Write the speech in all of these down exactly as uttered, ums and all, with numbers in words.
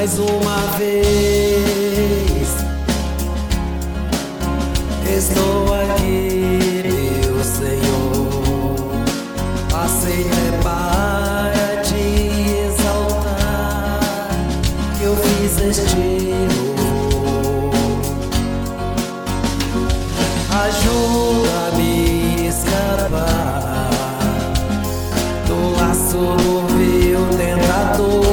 mais uma vez estou aqui, meu Senhor. Passei é para te exaltar, que eu fiz este louvor. Ajuda-me a escapar do laço do vil tentador.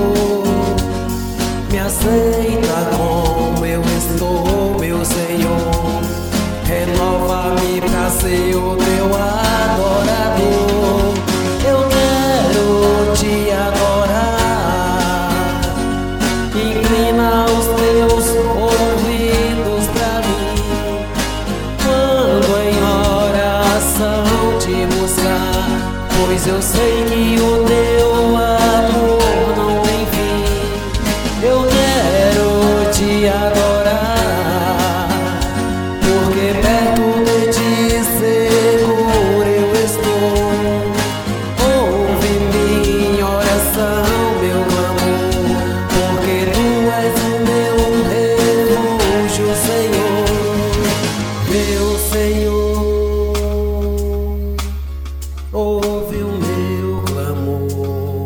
Me aceita como eu estou, meu Senhor. Renova-me pra ser o teu adorador. Eu quero te adorar. Inclina os teus ouvidos pra mim, quando em oração te buscar, pois eu sei que o teu amor não tem fim. Eu quero te adorar, porque perto de ti seguro eu estou. Ouve minha oração, meu clamor, porque tu és o meu refúgio, Senhor. Meu Senhor, ouve o meu clamor.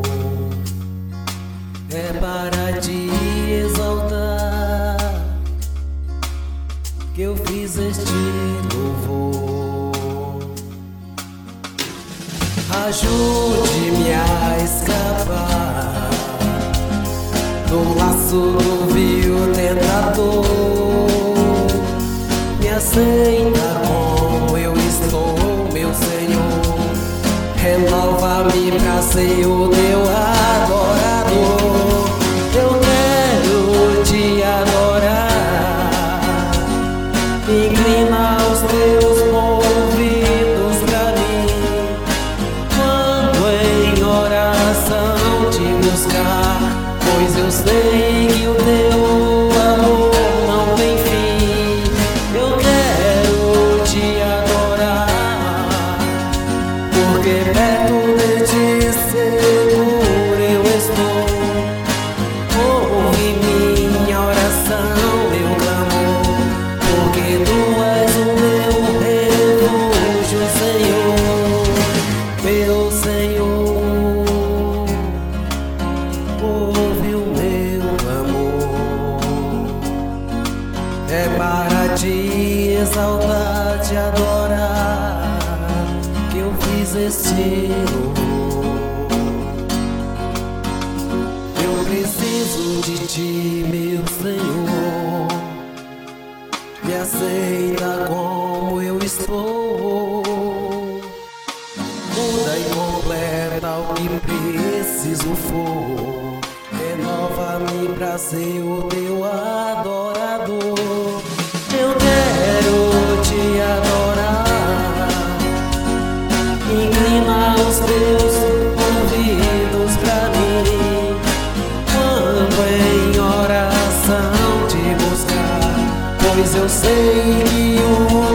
É para te exaltar que eu fiz este louvor. Ajude-me a escapar do laço do vil tentador. Me aceita como eu estou, meu Senhor. Renova-me pra ser o teu adorador. Eu quero te adorar. Inclina os teus ouvidos pra mim, quando em oração te buscar, pois eu sei que o teu amor não tem fim. Eu quero te adorar, porque perto de ti seguro eu estou. Ouve minha oração, meu clamor, porque tu és o meu refúgio, Senhor. Meu Senhor, ouve o meu clamor. É para te exaltar, te adorar, que eu fiz este louvor. Eu preciso de ti, meu Senhor. Me aceita como eu estou. Muda e completa o que preciso for. Renova-me pra ser o teu adorador. Eu quero te adorar. Inclina os teus ouvidos pra mim, quando em oração te buscar, pois eu sei que o